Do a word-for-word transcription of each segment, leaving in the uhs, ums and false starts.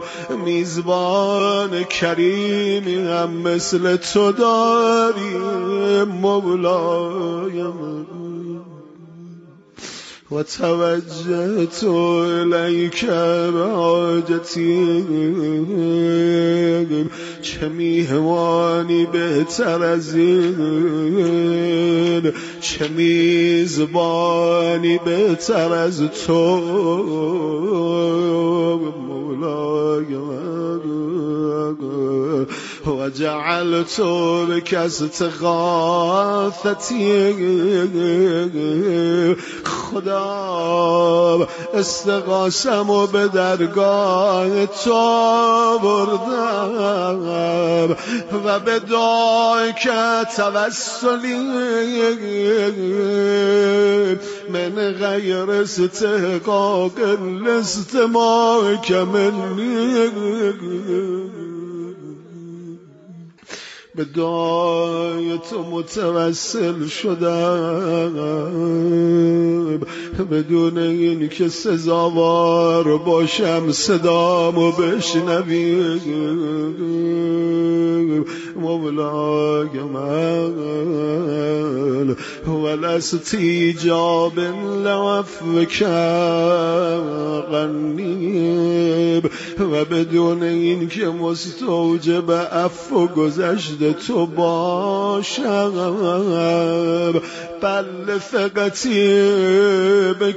میزبان کریمی هم مثل تو داریم مولایم و توجهت الیک بحاجتی چه میهمانی بهتر از این چه میزبانی بهتر از تو مولایم و جعلت بک استغاثتی خدا استغاثم و به درگاه تو بردم و به دعای که توسلی من غیر استحقاق الاستماع منی به دعای تو متوسل شدم بدون این که سزاوار باشم صدامو بشنوی مولای من ولستیجاب لعفوک غنیب و بدون این که مستوجب عفو گذشت تو باشم بل فقطی به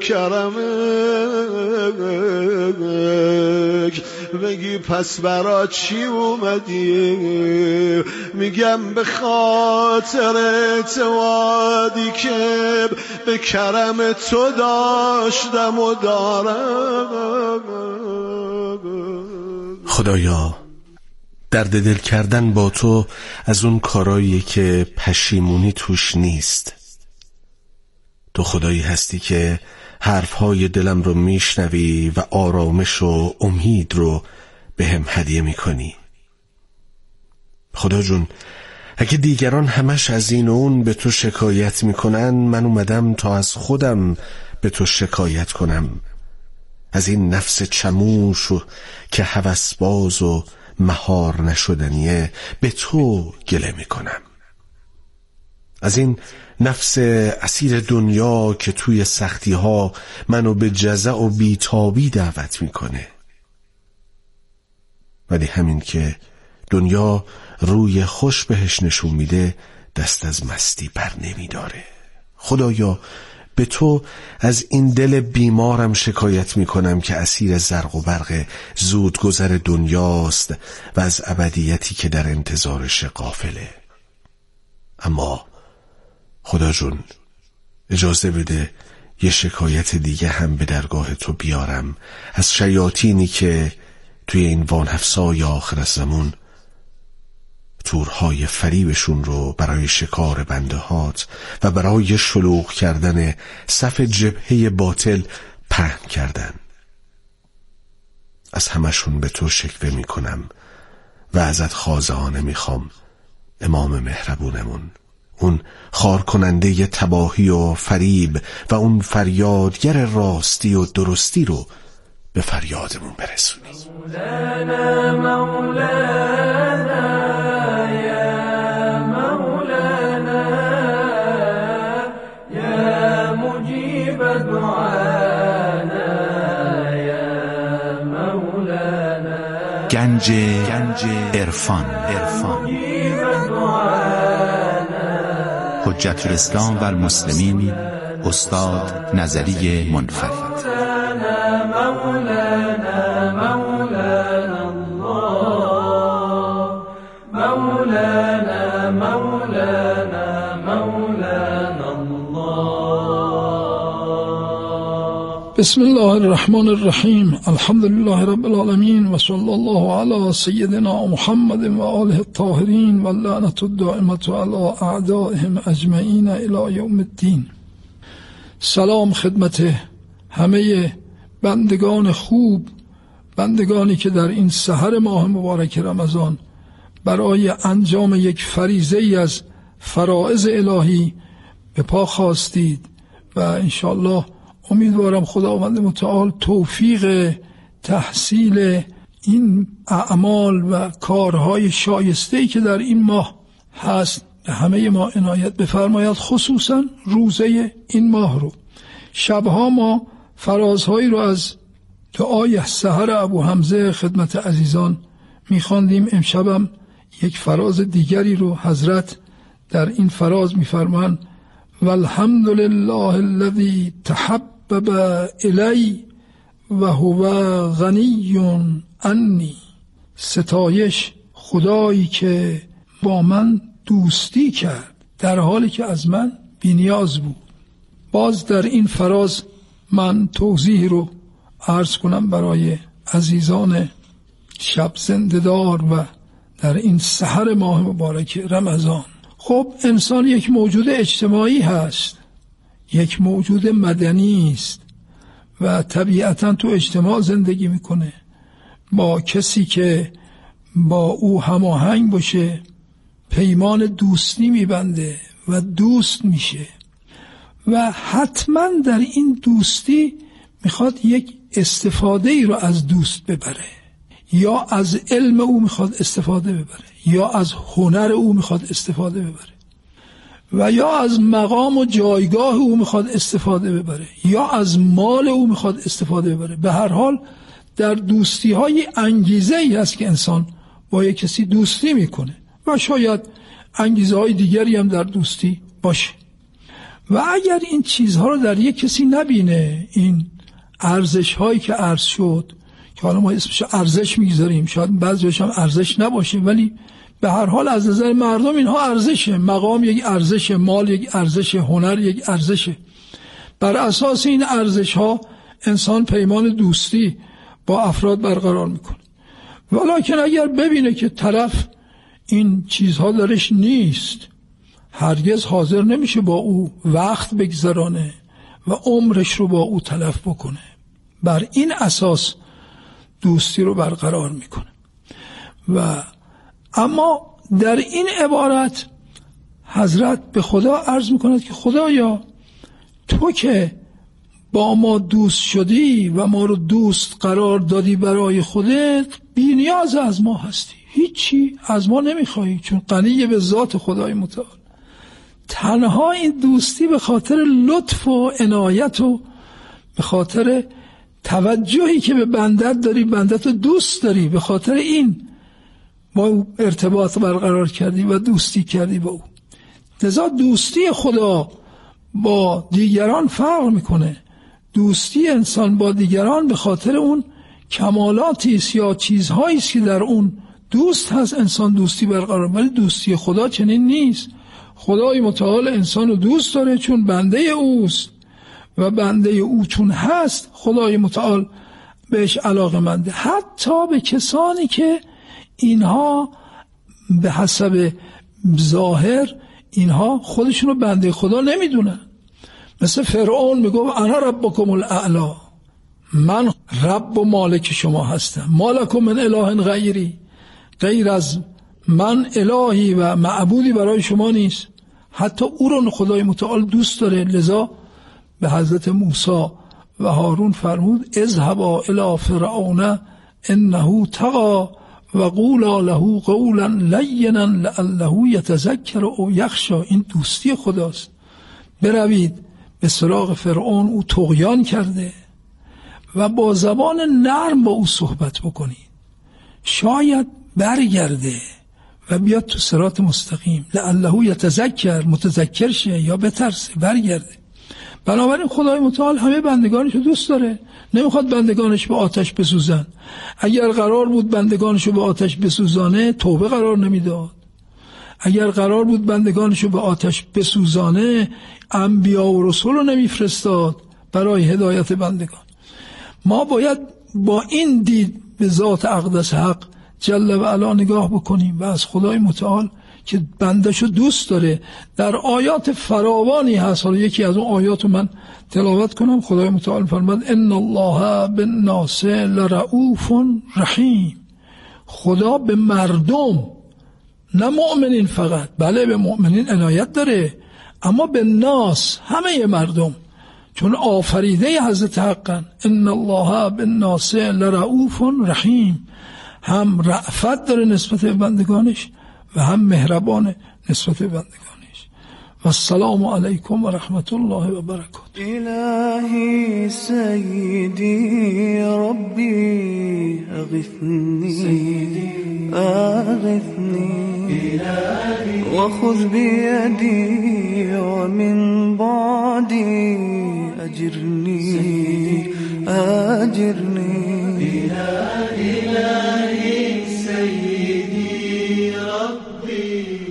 کرمک بگی پس برا چی اومدی میگم به خاطر اعتمادی که به کرم تو داشتم و دارم. خدایا درد دل کردن با تو از اون کارایی که پشیمونی توش نیست. تو خدایی هستی که حرفهای دلم رو میشنوی و آرامش و امید رو به هم هدیه میکنی. خدا جون اگه دیگران همش از این و اون به تو شکایت میکنن، من اومدم تا از خودم به تو شکایت کنم، از این نفس چموش و که هوسباز و مهار نشدنیه به تو گله میکنم، از این نفس اسیر دنیا که توی سختی ها منو به جزع و بیتابی دعوت میکنه. ولی همین که دنیا روی خوش بهش نشون میده دست از مستی بر نمیداره. خدایا به تو از این دل بیمارم شکایت میکنم که اسیر زرق و برق زودگذر دنیاست و از ابدیتی که در انتظارش غافله. اما خدا جون اجازه بده یه شکایت دیگه هم به درگاه تو بیارم از شیاطینی که توی این وانحفظای آخر زمان تورهای فریبشون رو برای شکار بنده هات و برای شلوغ کردن صف جبهه باطل پهن کردن. از همشون به تو شکوه میکنم و ازت خاضعانه میخوام امام مهربونمون، اون خار کننده تباهی و فریب و اون فریادگر راستی و درستی رو به فریادمون برسونی. مولانا مولانا یا مولانا یا مجیب دعانا یا مولانا. گنج گنج عرفان عرفان حجت الاسلام و المسلمین استاد نظری منفرد. بسم الله الرحمن الرحیم. الحمد لله رب العالمین و صلی الله علی سیدنا محمد و آله الطاهرین و اللعنة الدائمة علی اعدائهم اجمعین الی یوم الدین. سلام خدمت همه بندگان خوب، بندگانی که در این سحر ماه مبارک رمضان برای انجام یک فریضه ای از فرائض الهی به پا خواستید و انشاءالله امیدوارم خداوند متعال توفیق تحصیل این اعمال و کارهای شایسته‌ای که در این ماه هست همه ما عنایت بفرماید، خصوصا روزه این ماه رو. شبها ما فرازهایی رو از دعای سحر ابو حمزه خدمت عزیزان میخواندیم. امشبم یک فراز دیگری رو حضرت در این فراز میفرمان: والحمد لله الذی تحبب الی و هو غنی عنی. ستایش خدایی که با من دوستی کرد در حالی که از من بی‌نیاز بود. باز در این فراز من توضیح رو عرض کنم برای عزیزان شب زنده‌دار و در این سحر ماه مبارک رمضان. خب انسان یک موجود اجتماعی هست، یک موجود مدنی است و طبیعتاً تو اجتماع زندگی میکنه. با کسی که با او هماهنگ باشه پیمان دوستی میبنده و دوست میشه و حتما در این دوستی میخواد یک استفاده ای رو از دوست ببره، یا از علم او میخواد استفاده ببره، یا از هنر او میخواد استفاده ببره، و یا از مقام و جایگاه او میخواد استفاده ببره، یا از مال او میخواد استفاده ببره. به هر حال در دوستی های انگیزه ای هست که انسان با یک کسی دوستی میکنه و شاید انگیزه های دیگری هم در دوستی باشه. و اگر این چیزها رو در یک کسی نبینه، این ارزش هایی که عرض شد که حالا ما اسمش ارزش میگذاریم، شاید بعضیش هم ارزش نباشه، ولی به هر حال از نظر مردم اینها ارزشه. مقام یک ارزشه، مال یک ارزشه، هنر یک ارزشه. بر اساس این ارزش ها انسان پیمان دوستی با افراد برقرار میکنه. ولیکن اگر ببینه که طرف این چیزها درش نیست، هرگز حاضر نمیشه با او وقت بگذرانه و عمرش رو با او تلف بکنه. بر این اساس دوستی رو برقرار میکنه. و اما در این عبارت حضرت به خدا عرض میکند که خدایا تو که با ما دوست شدی و ما رو دوست قرار دادی برای خودت، بی نیاز از ما هستی، هیچی از ما نمیخوایی، چون غنی به ذات خدای متعال. تنها این دوستی به خاطر لطف و عنایت و به خاطر توجهی که به بندت داری، بندت رو دوست داری، به خاطر این با او ارتباط برقرار کردی و دوستی کردی با او. لذا دوستی خدا با دیگران فرق میکنه. دوستی انسان با دیگران به خاطر اون کمالاتی است یا چیزهایی است که در اون دوست هست انسان دوستی برقرار. ولی دوستی خدا چنین نیست. خدای متعال انسان رو دوست داره چون بنده اوست و بنده او چون هست خدای متعال بهش علاقه‌منده، حتی به کسانی که اینها به حسب ظاهر اینها خودشونو بنده خدا نمیدونن. مثل فرعون میگه انا ربکم الاعلی، من رب و مالک شما هستم، مالکم من اله غیری، غیر از من الهی و معبودی برای شما نیست. حتی او رو خدای متعال دوست داره. لذا به حضرت موسی و هارون فرمود اذهبا الی فرعون انه طغی و قولا له قولا لینا لعله یتذکر او یخشی. این دوستی خداست. بروید به سراغ فرعون، او طغیان کرده، و با زبان نرم با او صحبت بکنید، شاید برگرده و بیاد تو صراط مستقیم، لعله یتذکر، متذکر شه یا بترسه برگرده. بنابراین خدای متعال همه بندگانش رو دوست داره، نمیخواد بندگانش به آتش بسوزن. اگر قرار بود بندگانش رو به آتش بسوزانه توبه قرار نمیداد. اگر قرار بود بندگانش رو به آتش بسوزانه انبیا و رسول رو نمیفرستاد برای هدایت بندگان. ما باید با این دید به ذات اقدس حق جل و علا نگاه بکنیم و از خدای متعال که بندشو دوست داره در آیات فراوانی هست. حالا یکی از اون آیات رو من تلاوت کنم. خدای متعال فرمود ان الله بالناس لرؤوف رحیم. خدا به مردم، نه مؤمنین فقط، بله به مؤمنین عنایت داره، اما به ناس، همه مردم، چون آفریده حضرت حقن. ان الله بالناس لرؤوف رحیم، هم رأفت داره نسبت به بندگانش و هم مهربانه نسبت به بندگانش. و السلام علیکم و رحمت الله و برکاته. الهی سیدی ربی اغثنی اغثنی و خذ بیدی و من بعدی اجرنی اجرنی. الهی سیدی ربی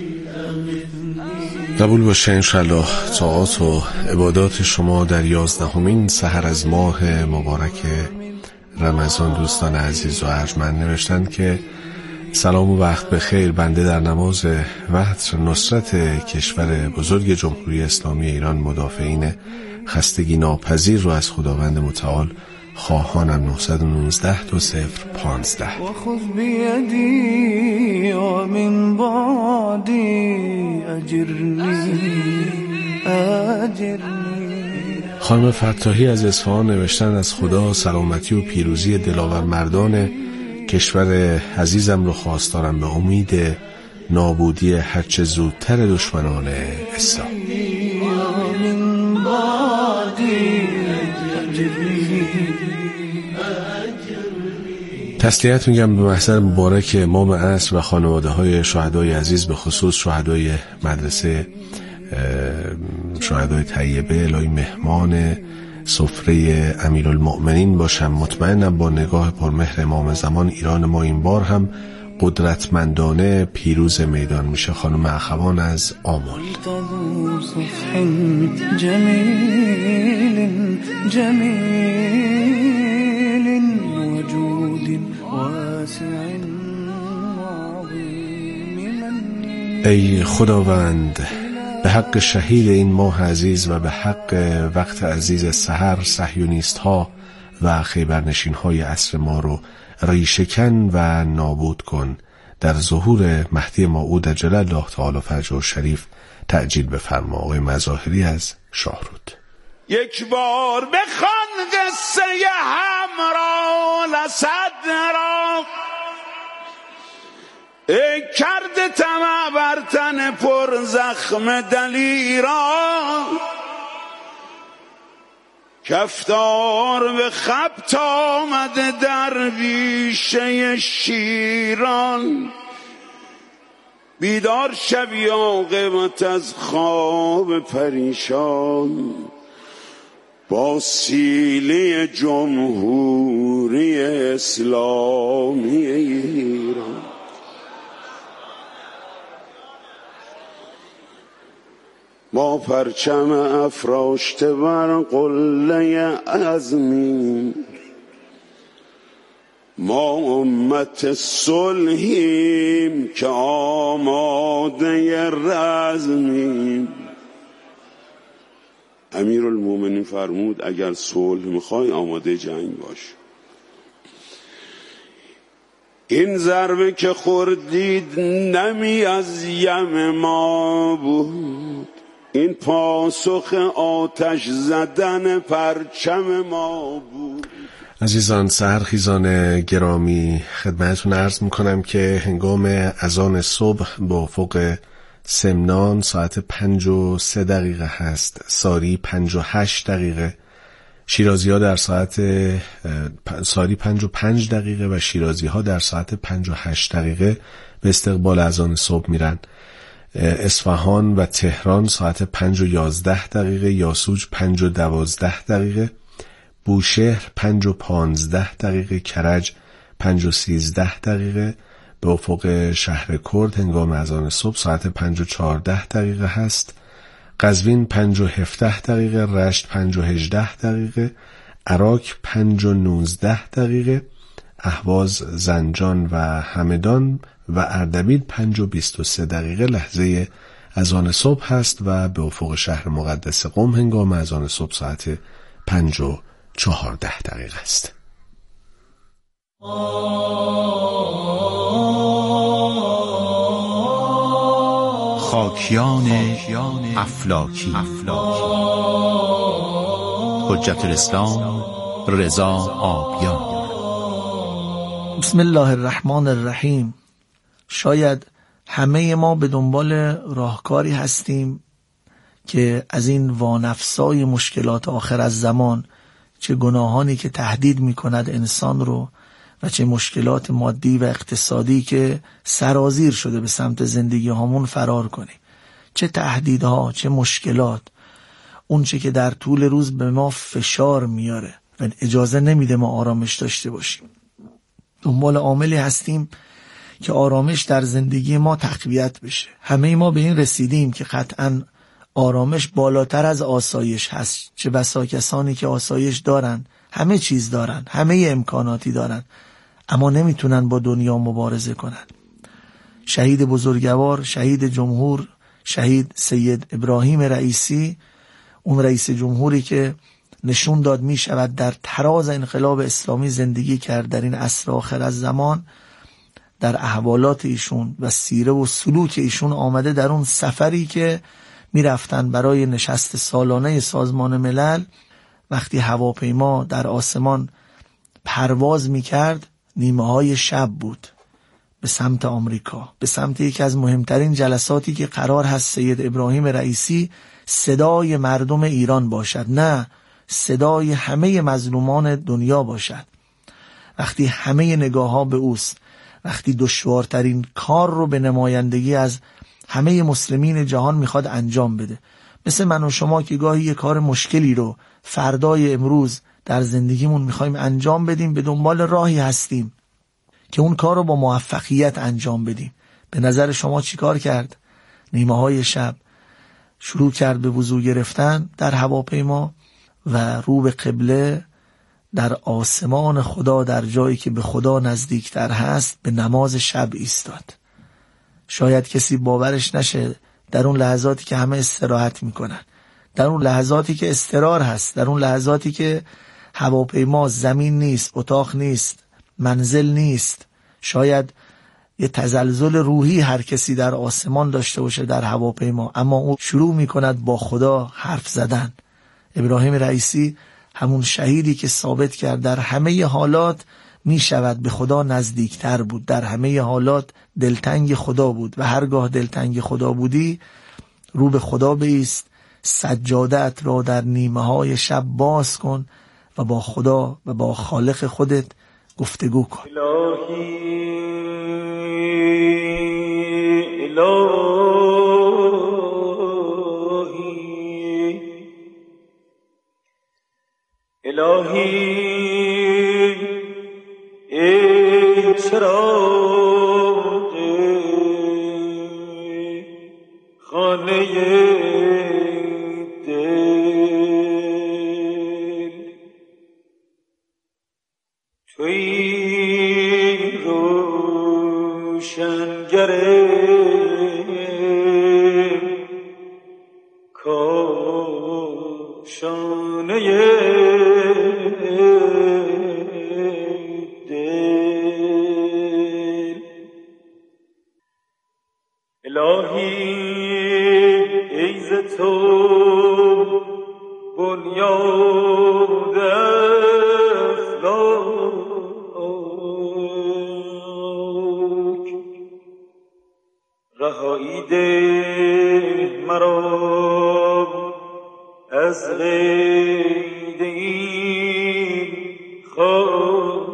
قبول باشه انشالله طاعات و عبادات شما در یازدهمین سحر از ماه مبارک رمضان. دوستان عزیز و ارجمند نوشتن که سلام و وقت بخیر، بنده در نماز وقت نصرت کشور بزرگ جمهوری اسلامی ایران مدافعین خستگی ناپذیر رو از خداوند متعال خواهانم. نهصد و نوزده دو صفر پانزده. و خذ بیدی و من بعدی اجرنی اجرنی. خانم فتاحی از اصفهان نوشتن از خدا سلامتی و پیروزی دلاور مردان کشور عزیزم رو خواستارم به امید نابودی هرچه زودتر دشمنان اسلام. تسلیت میگم به محضر مبارک امام عصر و خانواده های شهدای عزیز، به خصوص شهدای مدرسه شهدای طیبه. الهی مهمان سفره امیرالمؤمنین باشم. مطمئنم با نگاه پرمهر امام زمان ایران ما این بار هم قدرتمندانه پیروز میدان میشه. خانم اخوان از آمل. جمیل جمیل وجود واسع ای خداوند، به حق شهید این ماه عزیز و به حق وقت عزیز سحر، صهیونیست ها و خیبرنشین های عصر ما رو ریشه‌کن و نابود کن. در ظهور مهدی موعود عجل الله تعالی فرجه شریف تعجیل بفرما. آقای مظاهری از شاهرود. یک بار بخوان قصه همراه لسد را، ای کرده طمع بر تن پر زخم دلیران. کفتار به خبت آمده در بیشه شیران. بیدار شوی عاقبت از خواب پریشان، با سیلی جمهوری اسلامی ایران. با پرچم افراشته بر قله عزمی، ما امت صلحیم که آماده رزمیم. امیرالمومنین فرمود اگر صلح میخوای آماده جنگ باش. این ضربه که خوردید نمی از یم ما بود، این پاسخ آتش زدن پرچم ما بود. عزیزان سحرخیزان گرامی، خدمتتون عرض میکنم که هنگام اذان صبح به افق سمنان ساعت پنج و سه دقیقه هست، ساری پنج و هشت دقیقه، شیرازی ها در ساعت ساری پنج و پنج دقیقه و شیرازی ها در ساعت پنج و هشت دقیقه به استقبال اذان صبح میرن. اصفهان و تهران ساعت پنج و یازده دقیقه، یاسوج پنج و دوازده دقیقه، بوشهر پنج و پانزده دقیقه، کرج پنج و سیزده دقیقه. به افق شهر کرد هنگام اذان صبح ساعت پنج و چارده دقیقه هست. قزوین پنج و هفده دقیقه، رشت پنج و هجده دقیقه، عراق پنج و نوزده دقیقه، اهواز، زنجان و همدان و اردبیل پنج و بیست و سه دقیقه لحظه اذان صبح هست و به افق شهر مقدس قم هنگام اذان صبح ساعت پنج و چهارده دقیقه است. خاکیان افلاکی. حجت الاسلام رضا آبیان. بسم الله الرحمن الرحیم. شاید همه ما به دنبال راهکاری هستیم که از این وانفسای مشکلات آخر از زمان، چه گناهانی که تهدید می کند انسان رو و چه مشکلات مادی و اقتصادی که سرازیر شده به سمت زندگی هامون فرار کنیم، چه تهدیدها، چه مشکلات، اون چه که در طول روز به ما فشار میاره و اجازه نمیده ما آرامش داشته باشیم. دنبال عاملی هستیم که آرامش در زندگی ما تقویت بشه. همه ما به این رسیدیم که قطعاً آرامش بالاتر از آسایش هست. چه بسا کسانی که آسایش دارن، همه چیز دارن، همه امکاناتی دارن، اما نمیتونن با دنیا مبارزه کنن. شهید بزرگوار، شهید جمهور، شهید سید ابراهیم رئیسی، اون رئیس جمهوری که نشون داد می شود در تراز انقلاب اسلامی زندگی کرد در این عصر آخر از زمان، در احوالات ایشون و سیره و سلوک ایشون آمده در اون سفری که می رفتن برای نشست سالانه سازمان ملل. وقتی هواپیما در آسمان پرواز می کرد، نیمه های شب بود، به سمت آمریکا، به سمت یکی از مهمترین جلساتی که قرار هست سید ابراهیم رئیسی صدای مردم ایران باشد، نه صدای همه مظلومان دنیا باشد. وقتی همه نگاه ها به اوست، وقتی دشوارترین کار رو به نمایندگی از همه مسلمین جهان میخواد انجام بده، مثل من و شما که گاهی یه کار مشکلی رو فردای امروز در زندگیمون میخوایم انجام بدیم، به دنبال راهی هستیم که اون کار رو با موفقیت انجام بدیم. به نظر شما چی کار کرد؟ نیمه های شب شروع کرد به وضو گرفتن در هواپیما و رو به قبله در آسمان خدا، در جایی که به خدا نزدیکتر هست، به نماز شب ایستاد. شاید کسی باورش نشه در اون لحظاتی که همه استراحت میکنن، در اون لحظاتی که استقرار هست، در اون لحظاتی که هواپیما زمین نیست، اتاق نیست، منزل نیست، شاید یه تزلزل روحی هر کسی در آسمان داشته باشه در هواپیما، اما اون شروع میکند با خدا حرف زدن. ابراهیم رئیسی همون شهیدی که ثابت کرد در همه حالات می شود به خدا نزدیکتر بود، در همه حالات دلتنگ خدا بود و هرگاه دلتنگ خدا بودی رو به خدا بایست، سجادت را در نیمه های شب باز کن و با خدا و با خالق خودت گفتگو کن. الهی الهی الهی ای چراغ خانه دل، توی روشنگر کاشانه بنیاد افلاک، رهایی ده مرا از قید این خاک.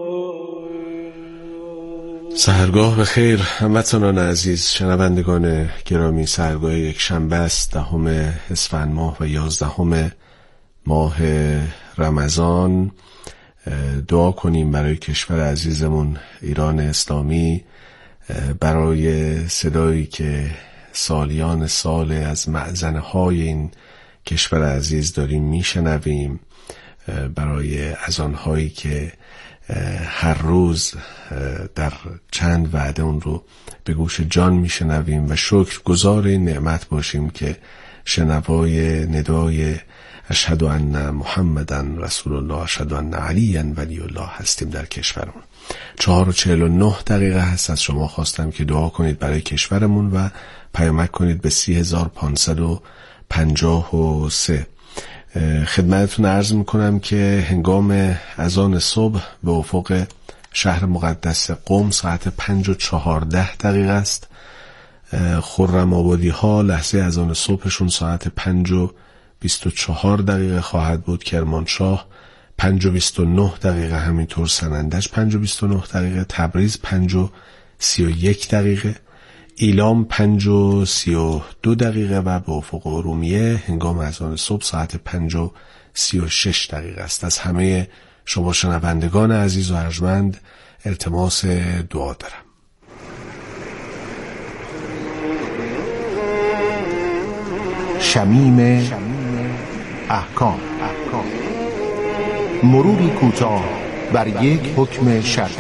سحرگاه به خیر هموطنان عزیز، شنوندگان گرامی. سحرگاه یک شنبه است، دهم اسفند ماه و یازدهم ماه رمضان. دعا کنیم برای کشور عزیزمون ایران اسلامی، برای صدایی که سالیان سال از معزنهای این کشور عزیز داریم میشنویم، برای اذانهایی که هر روز در چند وعده اون رو به گوش جان میشنویم و شکر گزار این نعمت باشیم که شنوای ندای اشهد ان محمدن رسول الله، اشهد ان علی ولی الله هستیم در کشورمون. چهار و چهل و نه دقیقه هست. از شما خواستم که دعا کنید برای کشورمون و پیامک کنید به سی هزار پانصد و پنجاه و سه. خدمتتون عرض میکنم که هنگام اذان صبح به افق شهر مقدس قم ساعت پنج و چهارده دقیقه است. خرم آبادی ها لحظه اذان صبحشون ساعت پنج و بیست و چهار دقیقه خواهد بود. کرمانشاه پنج و بیست و نه دقیقه، همینطور سنندج پنج و بیست و نه دقیقه، تبریز پنج و سی و یک دقیقه، ایلام پنج و سی و دو دقیقه و به افق ارومیه هنگام اذان صبح ساعت پنج و سی و شش دقیقه است. از همه شما شنوندگان عزیز و ارجمند التماس دعا دارم. شمیم احکام، مروری کوتاه بر یک حکم شرعی.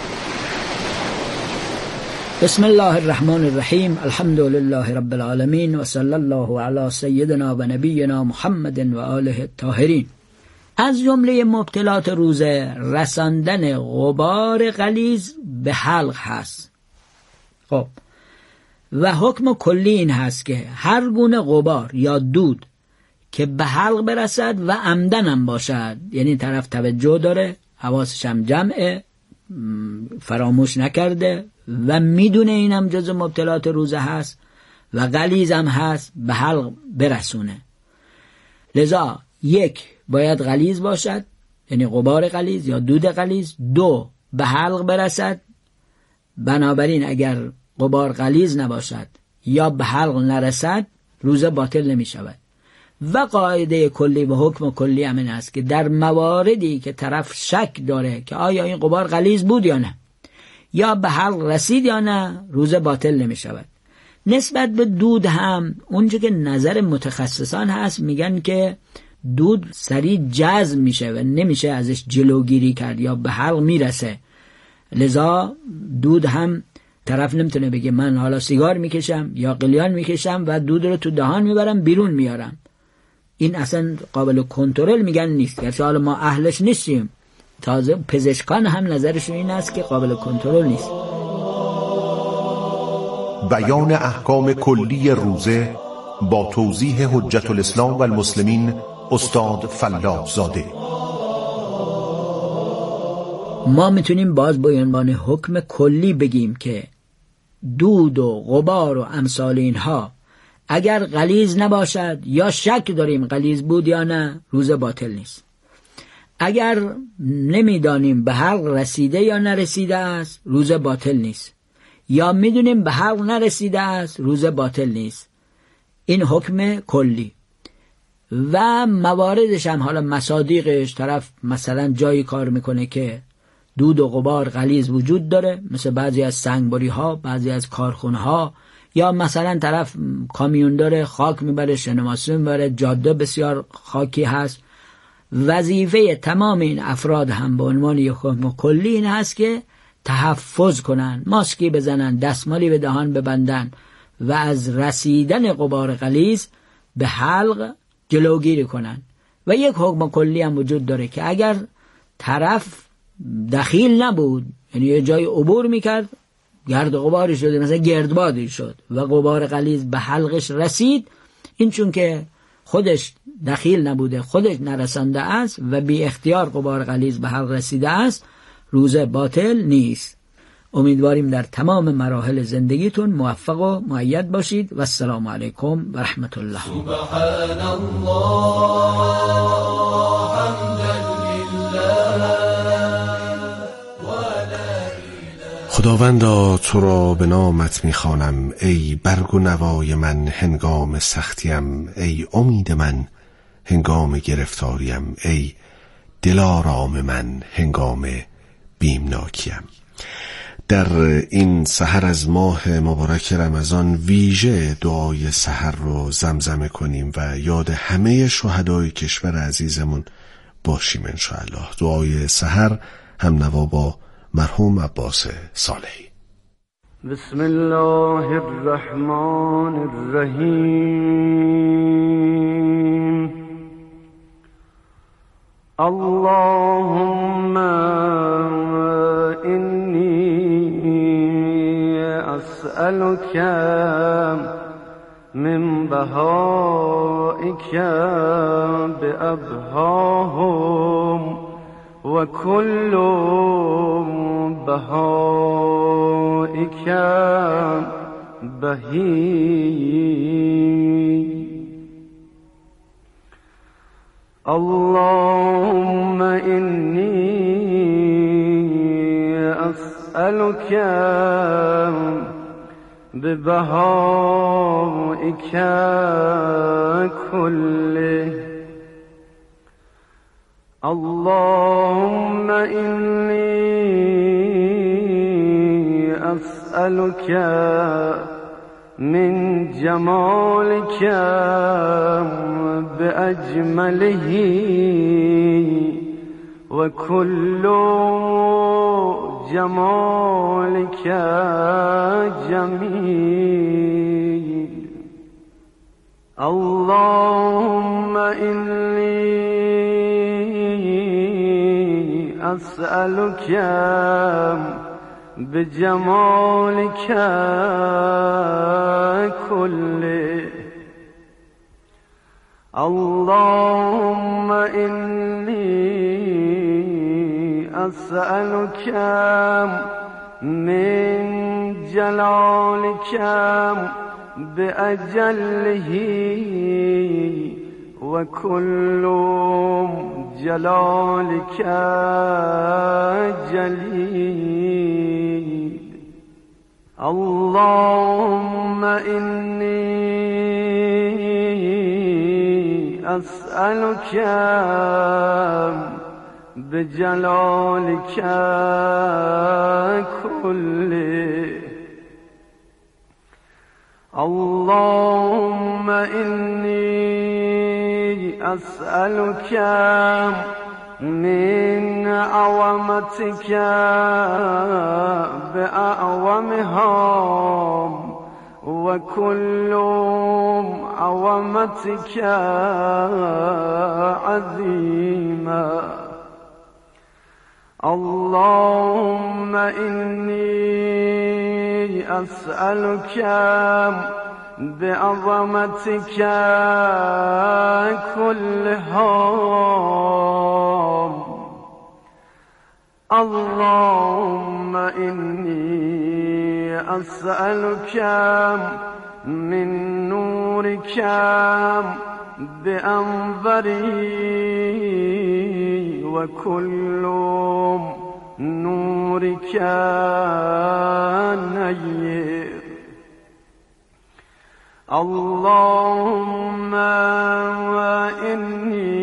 بسم الله الرحمن الرحیم، الحمد لله رب العالمین و صلی الله علی سیدنا و نبینا محمد و آله الطاهرین. از جمله مبتلات روزه رساندن غبار غلیظ به حلق هست. خب و حکم کلی این هست که هر گونه غبار یا دود که به حلق برسد و عمدن هم باشد، یعنی طرف توجه داره، حواسش هم جمعه، فراموش نکرده و میدونه اینم جز مبتلات روزه هست و غلیظ هم هست، به حلق برسونه. لذا یک باید غلیظ باشد، یعنی غبار غلیظ یا دود غلیظ. دو به حلق برسد. بنابراین اگر غبار غلیظ نباشد یا به حلق نرسد روزه باطل نمی شود. و قاعده کلی و حکم کلی هم این است که در مواردی که طرف شک داره که آیا این غبار غلیظ بود یا نه، یا به حلق رسید یا نه، روزه باطل نمی شود. نسبت به دود هم اونجا که نظر متخصصان هست میگن که دود سریع جذب میشه و نمیشه ازش جلوگیری کرد یا به حلق میرسه. لذا دود هم طرف نمیتونه بگه من حالا سیگار میکشم یا قلیان میکشم و دود رو تو دهان میبرم بیرون میارم. این اصلا قابل کنترل میگن نیست، گرچه حالا ما اهلش نیستیم. تازه پزشکان هم نظرشون این است که قابل کنترل نیست. بیان احکام کلی روزه با توضیح حجت الاسلام و المسلمین استاد فلاح زاده. ما میتونیم باز با عنوان حکم کلی بگیم که دود و غبار و امثال اینها اگر غلیظ نباشد یا شک داریم غلیظ بود یا نه، روزه باطل نیست. اگر نمیدانیم به حلق رسیده یا نرسیده است، روزه باطل نیست. یا میدونیم به حلق نرسیده است، روزه باطل نیست. این حکم کلی. و مواردش هم حالا مصادیقش، طرف مثلا جایی کار میکنه که دود و غبار غلیظ وجود داره، مثل بعضی از سنگباری ها، بعضی از کارخونه ها، یا مثلا طرف کامیون داره خاک میبره، شنماسه میبره، جاده بسیار خاکی هست. وظیفه تمام این افراد هم به عنوان یک حکم کلی این هست که تحفظ کنن، ماسکی بزنن، دستمالی به دهان ببندن و از رسیدن غبار غلیظ به حلق جلوگیری کنن. و یک حکم کلی هم وجود داره که اگر طرف دخیل نبود، یعنی یه جای عبور میکرد، گرد و غباری شده، مثلا گردبادی شد و غبار غلیظ به حلقش رسید، این چون که خودش دخیل نبوده، خودش نرسانده است و بی اختیار غبار غلیظ به حلق رسیده است، روزه باطل نیست. امیدواریم در تمام مراحل زندگیتون موفق و مؤید باشید و السلام علیکم و رحمت الله. سبحان الله حمدا خداوندا تو را به نامت میخوانم ای برگ و نوای من هنگام سختیم، ای امید من هنگام گرفتاریم، ای دلارام من هنگام بیمناکیم. در این سحر از ماه مبارک رمضان ویژه دعای سحر رو زمزمه کنیم و یاد همه شهدای کشور عزیزمون باشیم انشاءالله. دعای سحر هم نوا با مرحوم عباس صالحی. بسم الله الرحمن الرحیم. اللهم انی اسألك من بهائك بأبهاهم وكل بهائك بهي. اللهم إني أسألك ببهائك كله. اللهم إني أسألك من جمالك بأجمله وكل جمالك جميل. اللهم إني أسألك بجمالك كله. اللهم إني أسألك من جلالك بأجله وكل جلالك جليل. اللهم إني أسألك بجلالك كله. اللهم إني أسألك من عظمتك بأعظمها وكل عظمتك عظيما. اللهم إني أسألك بعظمتك كلها. اللهم إني أسألك من نورك بأنظري وكل نورك نير. اللهم إني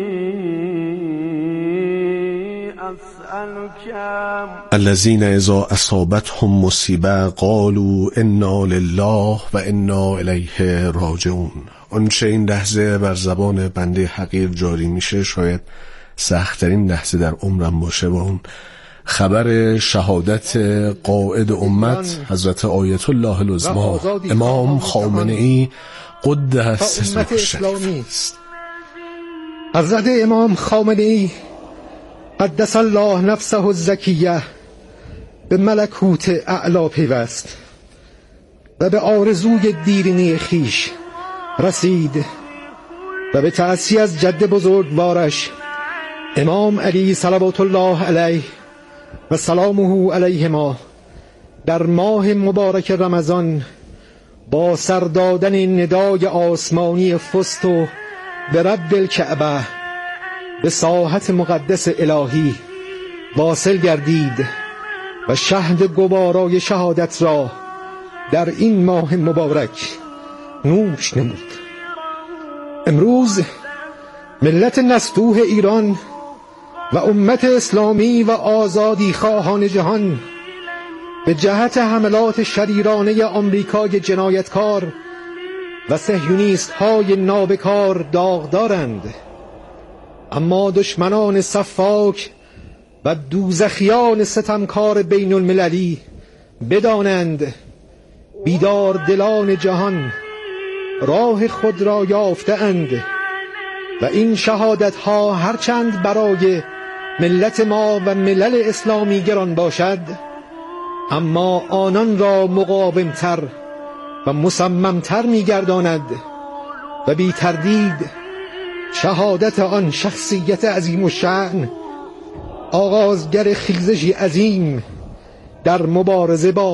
أسألك الذين اذا اصابتهم مصیبه قالوا انا لله و انا الیه راجعون. آنچه این لحظه بر زبان بنده حقیر جاری میشه شاید سخت‌ترین لحظه در عمرم باشه، و اون خبر شهادت قائد امت حضرت آیت الله العظما امام خامنه‌ای قدس سرش الشریف است. حضرت امام خامنه‌ای قدس الله نفسه الزکیه به ملکوت اعلی پیوست و به آرزوی دیرینی خیش رسید و به تأسی از جد بزرگوارش امام علی صلوات الله علیه و سلامه علیهما در ماه مبارک رمضان با سر دادن ندای آسمانی فست و به رب الکعبه به ساحت مقدس الهی واصل گردید و شهد گوارای شهادت را در این ماه مبارک نوش نمود. امروز ملت نستوه ایران و امت اسلامی و آزادی خواهان جهان به جهت حملات شریرانه آمریکای جنایتکار و صهیونیست های نابکار داغدارند، اما دشمنان صفاک و دوزخیان ستمکار بین المللی بدانند بیدار دلان جهان راه خود را یافته اند و این شهادت ها هرچند برای ملت ما و ملل اسلامی گران باشد، اما آنان را مقاومتر و مصممتر می‌گرداند و بی تردید شهادت آن شخصیت عظیم الشأن، آغازگر خیزشی عظیم در مبارزه با